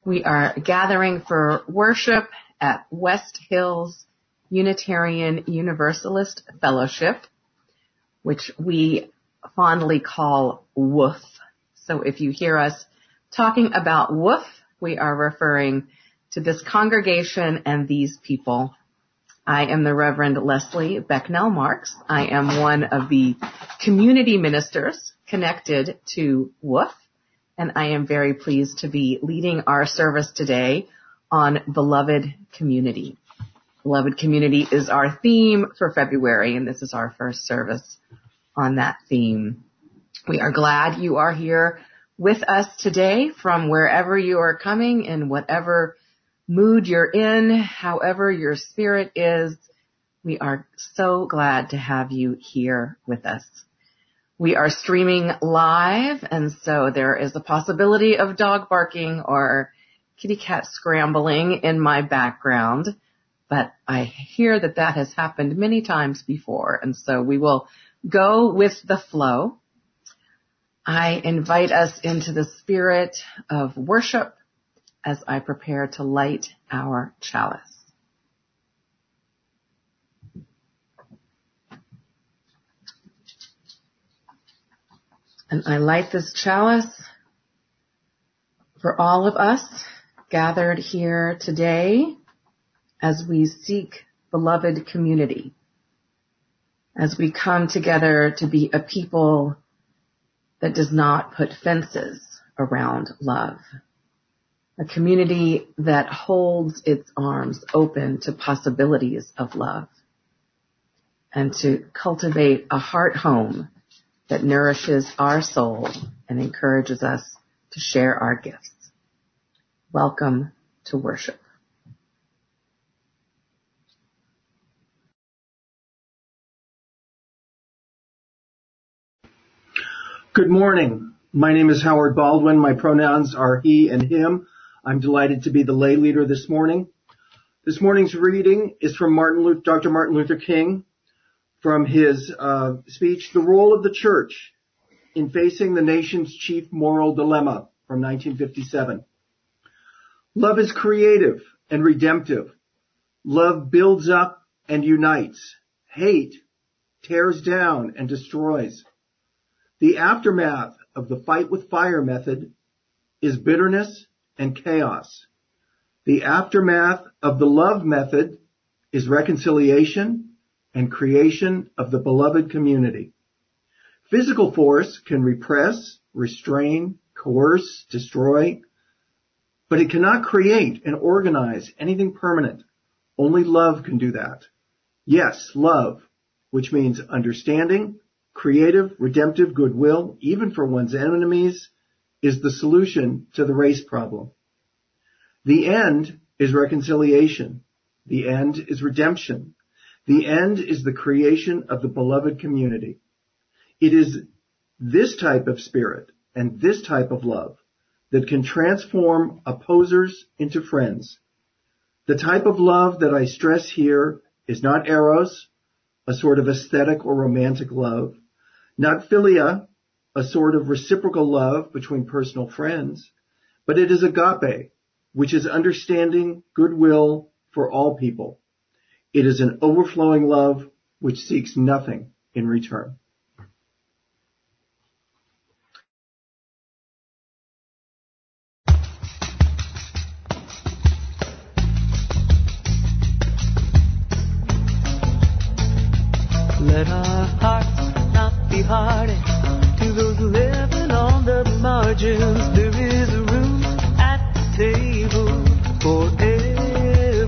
We are gathering for worship at West Hills Unitarian Universalist Fellowship, which we fondly call WOOF. So if you hear us talking about WOOF, we are referring to this congregation and these people. I am the Reverend Leslie Becknell Marks. I am one of the community ministers connected to WOOF, and I am very pleased to be leading our service today on Beloved Community. Beloved Community is our theme for February, and this is our first service on that theme. We are glad you are here with us today from wherever you are coming, in whatever mood you're in, however your spirit is. We are so glad to have you here with us. We are streaming live, and so there is a possibility of dog barking or kitty cat scrambling in my background, but I hear that that has happened many times before, and so we will go with the flow. I invite us into the spirit of worship as I prepare to light our chalice. And I light this chalice for all of us gathered here today as we seek beloved community, as we come together to be a people that does not put fences around love, a community that holds its arms open to possibilities of love, and to cultivate a heart home that nourishes our soul and encourages us to share our gifts. Welcome to worship. Good morning. My name is Howard Baldwin. My pronouns are he and him. I'm delighted to be the lay leader this morning. This morning's reading is from Dr. Martin Luther King, from his speech, The Role of the Church in Facing the Nation's Chief Moral Dilemma, from 1957. Love is creative and redemptive. Love builds up and unites. Hate tears down and destroys. The aftermath of the fight with fire method is bitterness and chaos. The aftermath of the love method is reconciliation and creation of the beloved community. Physical force can repress, restrain, coerce, destroy, but it cannot create and organize anything permanent. Only love can do that. Yes, love, which means understanding, creative, redemptive goodwill, even for one's enemies, is the solution to the race problem. The end is reconciliation. The end is redemption. The end is the creation of the beloved community. It is this type of spirit and this type of love that can transform opposers into friends. The type of love that I stress here is not eros, a sort of aesthetic or romantic love, not philia, a sort of reciprocal love between personal friends, but it is agape, which is understanding, goodwill for all people. It is an overflowing love which seeks nothing in return. Let our hearts not be hardened to those living on the margins. There is room at the table for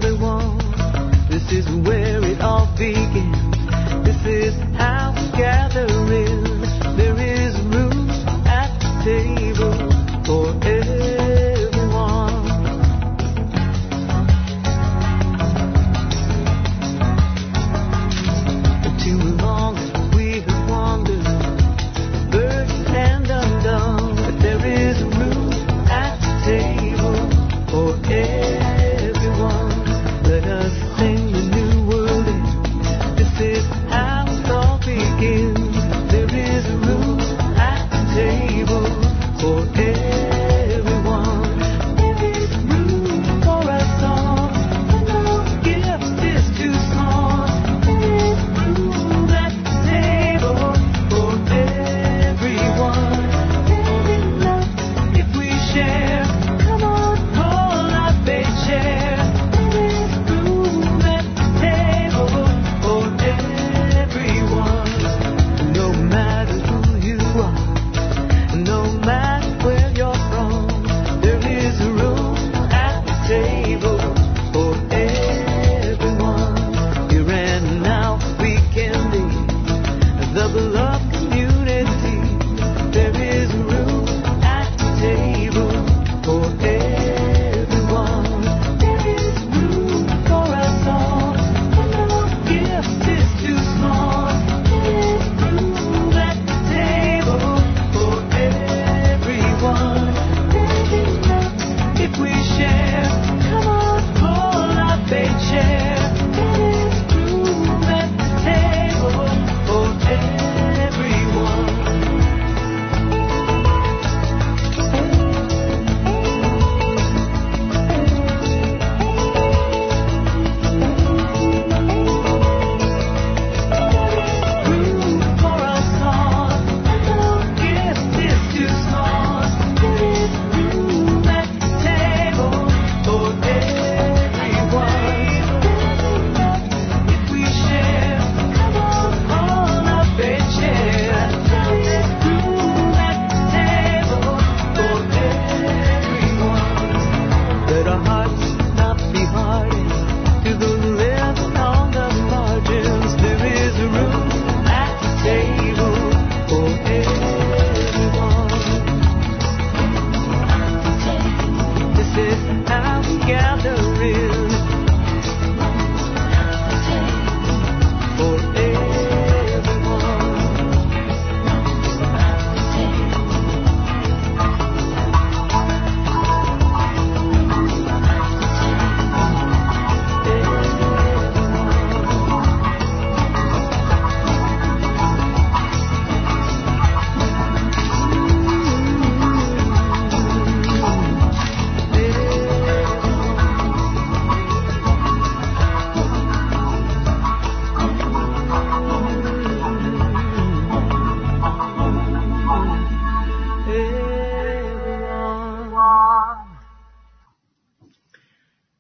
everyone. This is where it all begins. This is how we gather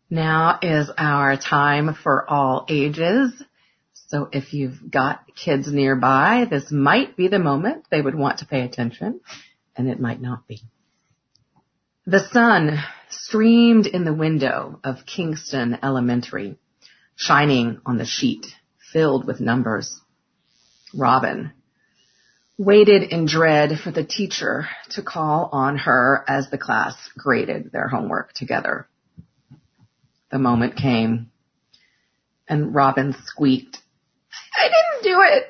Now is our time for all ages. So if you've got kids nearby, this might be the moment they would want to pay attention, and it might not be. The sun streamed in the window of Kingston Elementary, shining on the sheet filled with numbers. Robin waited in dread for the teacher to call on her as the class graded their homework together. The moment came, and Robin squeaked, "I didn't do it,"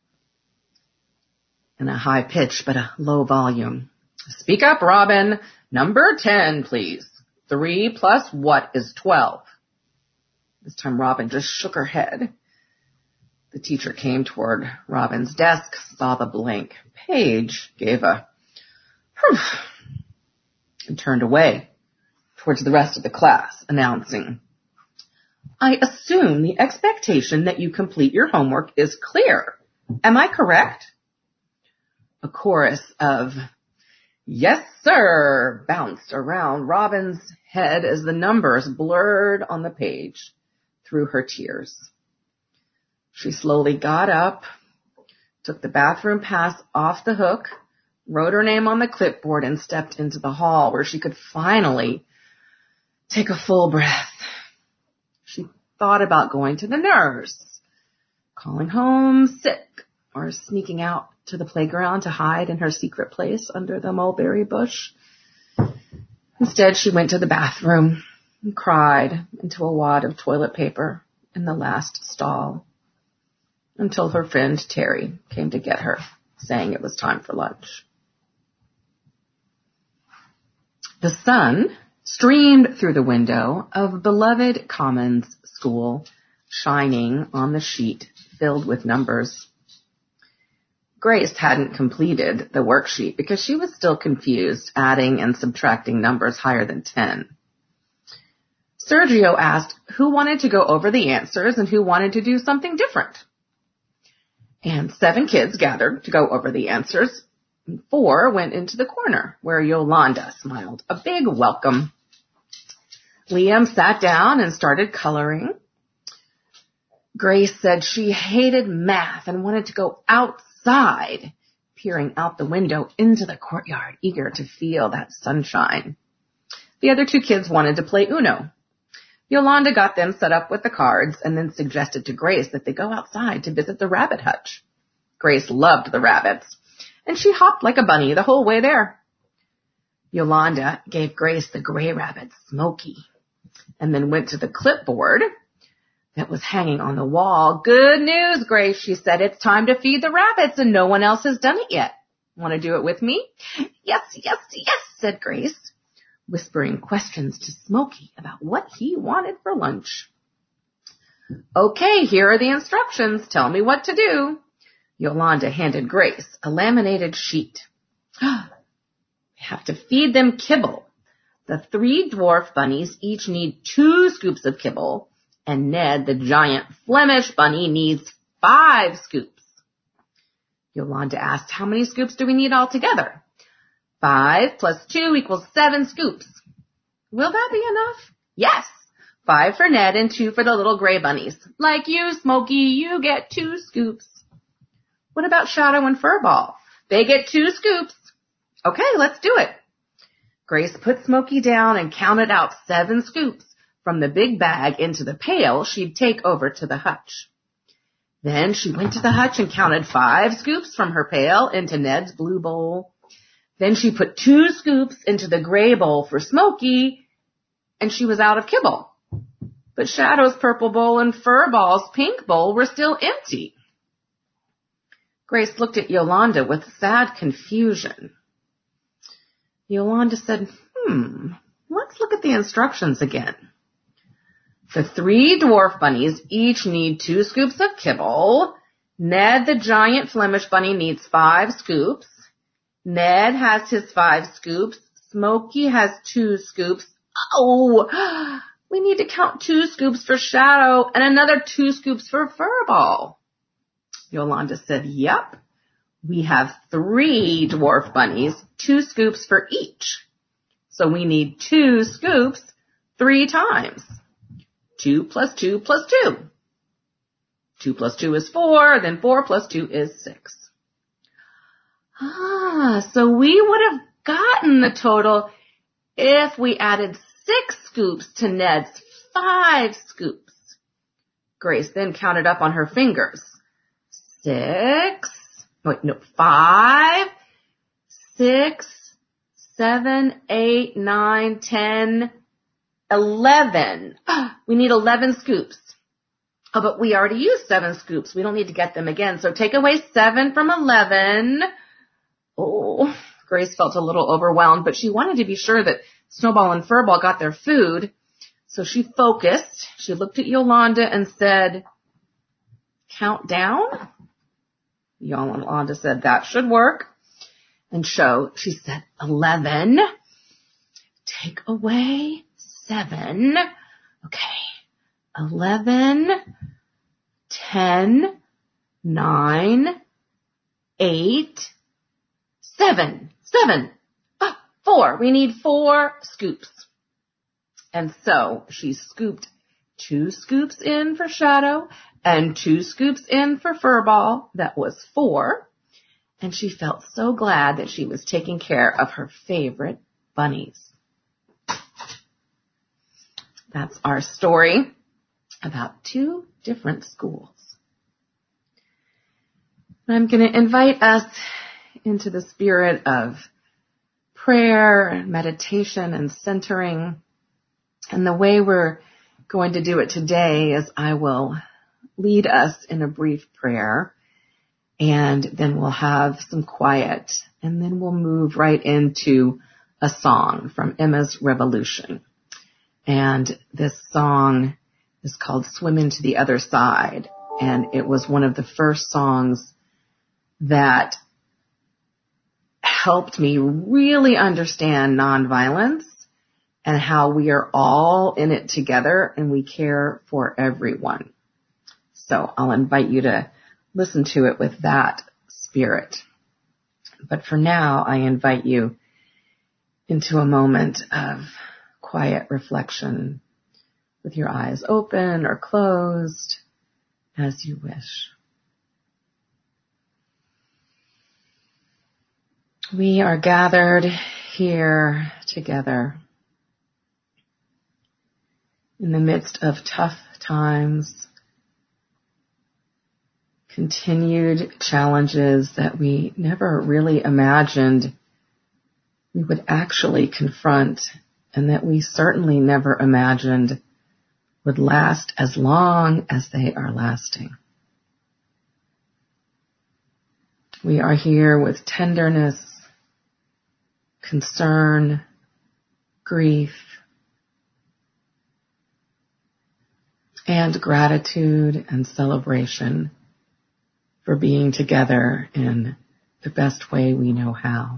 in a high pitch but a low volume. "Speak up, Robin. Number 10, please. 3 plus what is 12? This time Robin just shook her head. The teacher came toward Robin's desk, saw the blank page, gave a whew, and turned away towards the rest of the class, announcing, "I assume the expectation that you complete your homework is clear. Am I correct?" A chorus of "Yes, sir," bounced around Robin's head as the numbers blurred on the page through her tears. She slowly got up, took the bathroom pass off the hook, wrote her name on the clipboard, and stepped into the hall where she could finally take a full breath. She thought about going to the nurse, calling home sick, or sneaking out to the playground to hide in her secret place under the mulberry bush. Instead, she went to the bathroom and cried into a wad of toilet paper in the last stall until her friend Terry came to get her, saying it was time for lunch. The sun streamed through the window of beloved Commons School, shining on the sheet filled with numbers. Grace hadn't completed the worksheet because she was still confused, adding and subtracting numbers higher than 10. Sergio asked who wanted to go over the answers and who wanted to do something different. And 7 kids gathered to go over the answers. 4 went into the corner where Yolanda smiled a big welcome. Liam sat down and started coloring. Grace said she hated math and wanted to go outside, peering out the window into the courtyard, eager to feel that sunshine. The other 2 kids wanted to play Uno. Yolanda got them set up with the cards and then suggested to Grace that they go outside to visit the rabbit hutch. Grace loved the rabbits, and she hopped like a bunny the whole way there. Yolanda gave Grace the gray rabbit, Smokey, and then went to the clipboard that was hanging on the wall. "Good news, Grace," she said. "It's time to feed the rabbits, and no one else has done it yet. Want to do it with me?" "Yes, yes, yes," said Grace, whispering questions to Smokey about what he wanted for lunch. "Okay, here are the instructions. Tell me what to do." Yolanda handed Grace a laminated sheet. "You have to feed them kibble. The 3 dwarf bunnies each need 2 scoops of kibble, and Ned, the giant Flemish bunny, needs 5 scoops. Yolanda asked, "How many scoops do we need altogether?" 5 plus 2 equals 7 scoops. "Will that be enough?" "Yes. 5 for Ned and 2 for the little gray bunnies. Like you, Smokey, you get 2 scoops. What about Shadow and Furball? They get 2 scoops. Okay, let's do it." Grace put Smokey down and counted out 7 scoops from the big bag into the pail she'd take over to the hutch. Then she went to the hutch and counted 5 scoops from her pail into Ned's blue bowl. Then she put 2 scoops into the gray bowl for Smokey, and she was out of kibble. But Shadow's purple bowl and Furball's pink bowl were still empty. Grace looked at Yolanda with sad confusion. Yolanda said, let's look at the instructions again. The 3 dwarf bunnies each need 2 scoops of kibble. Ned, the giant Flemish bunny, needs 5 scoops. Ned has his 5 scoops. Smokey has 2 scoops. Oh, we need to count 2 scoops for Shadow and another 2 scoops for Furball. Yolanda said, yep, we have 3 dwarf bunnies, 2 scoops for each. So we need 2 scoops 3 times. 2 plus 2 plus 2. 2 plus 2 is 4, then 4 plus 2 is 6. So we would have gotten the total if we added 6 scoops to Ned's 5 scoops. Grace then counted up on her fingers. 5, 6, 7, 8, 9, 10, 11. We need 11 scoops. Oh, but we already used 7 scoops. We don't need to get them again. So take away 7 from 11. Oh, Grace felt a little overwhelmed, but she wanted to be sure that Snowball and Furball got their food. So she focused. She looked at Yolanda and said, count down. Yolanda said that should work. And so she said 11. Take away 7. Okay. 11, 10, 9, 8, 7. 4. We need 4 scoops. And so she scooped 2 scoops in for Shadow and 2 scoops in for Furball. That was 4. And she felt so glad that she was taking care of her favorite bunnies. That's our story about 2 different schools. I'm going to invite us into the spirit of prayer, meditation, and centering. And the way we're going to do it today is I will lead us in a brief prayer, and then we'll have some quiet, and then we'll move right into a song from Emma's Revolution. And this song is called Swimming to the Other Side, and it was one of the first songs that helped me really understand nonviolence and how we are all in it together and we care for everyone. So I'll invite you to listen to it with that spirit. But for now, I invite you into a moment of quiet reflection with your eyes open or closed as you wish. We are gathered here together in the midst of tough times, continued challenges that we never really imagined we would actually confront, and that we certainly never imagined would last as long as they are lasting. We are here with tenderness, concern, grief, and gratitude and celebration for being together in the best way we know how.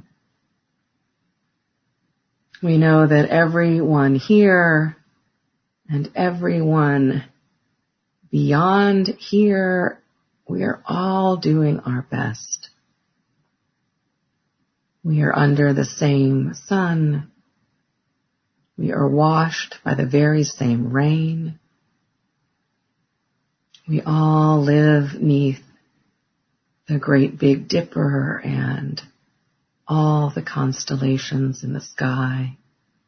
We know that everyone here and everyone beyond here, we are all doing our best. We are under the same sun. We are washed by the very same rain. We all live neath the Great Big Dipper and all the constellations in the sky.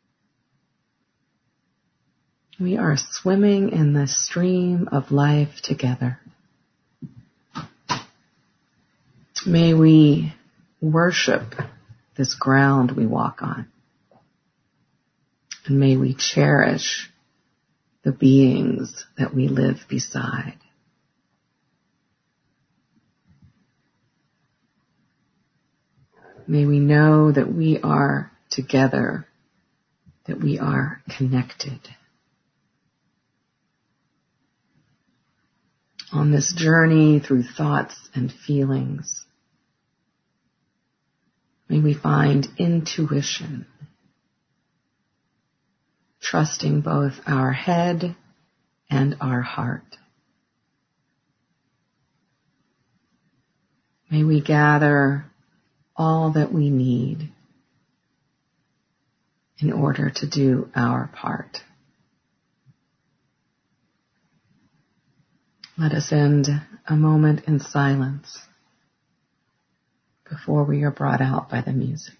We are swimming in the stream of life together. May we worship this ground we walk on. And may we cherish the beings that we live beside. May we know that we are together, that we are connected. On this journey through thoughts and feelings, may we find intuition, trusting both our head and our heart. May we gather all that we need in order to do our part. Let us end a moment in silence before we are brought out by the music.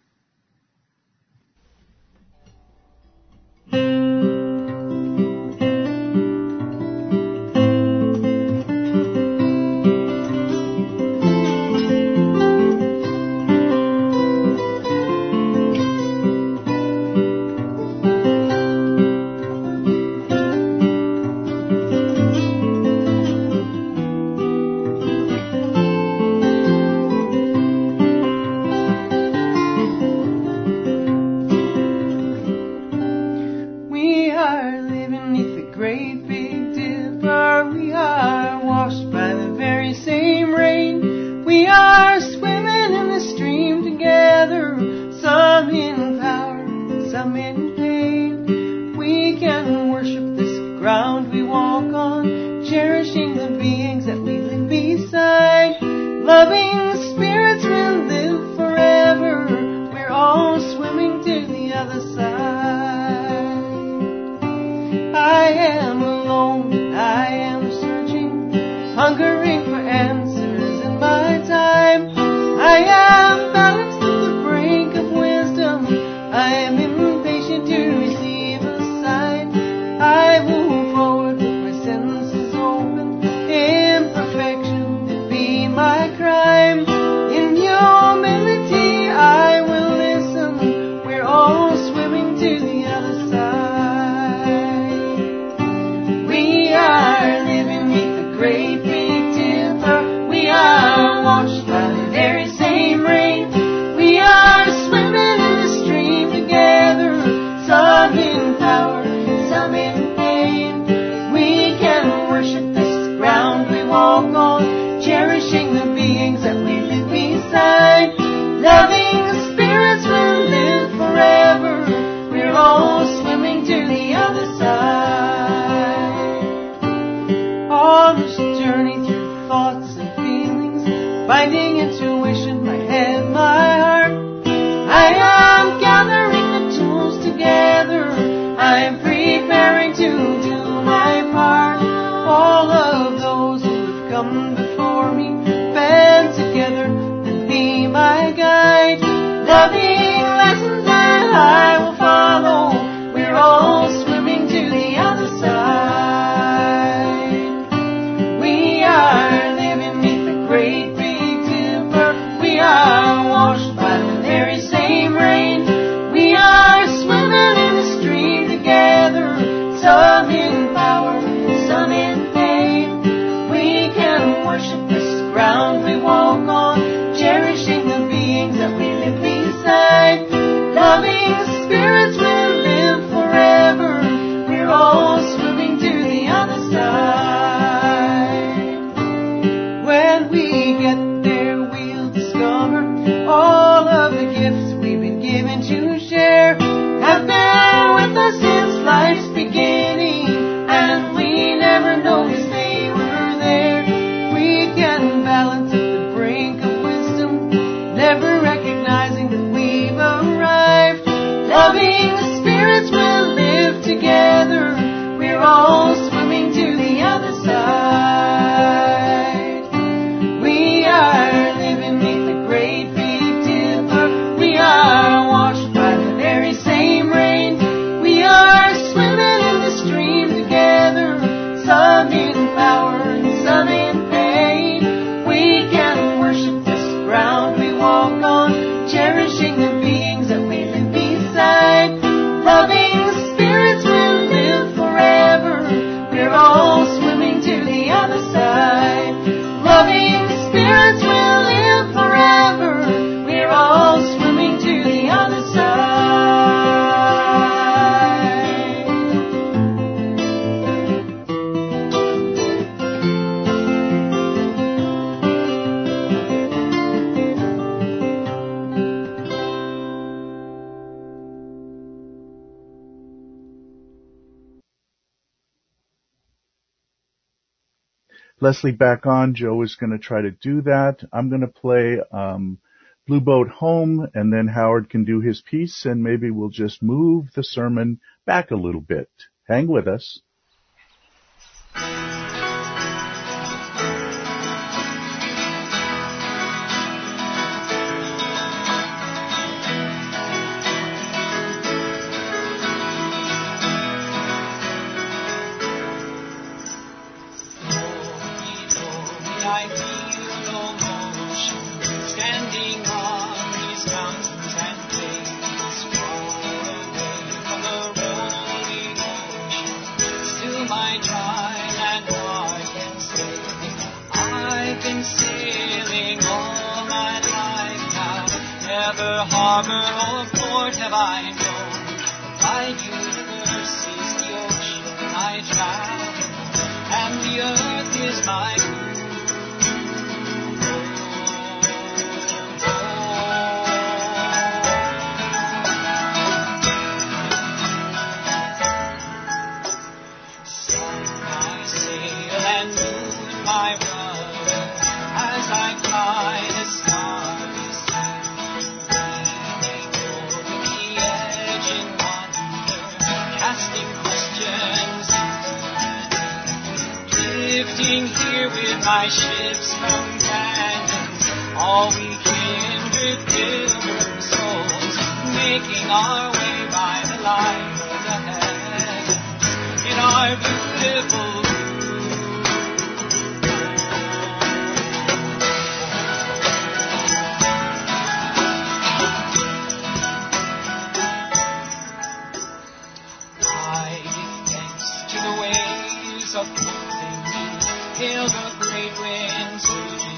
Leslie back on. Joe is going to try to do that. I'm going to play Blue Boat Home, and then Howard can do his piece, and maybe we'll just move the sermon back a little bit. Hang with us. time and heart can say, I've been sailing all my life now. Never harbor or port have I known. My universe is the ocean I travel, and the earth is my sun my sail and moon my rudder, as I fly the starry sea. Leaning over the edge in wonder, casting questions drifting here with my ship's companions, all we kindred pilgrim souls, making our way by the light of the heavens in our beautiful I give thanks to the waves of moving me, hail the great winds.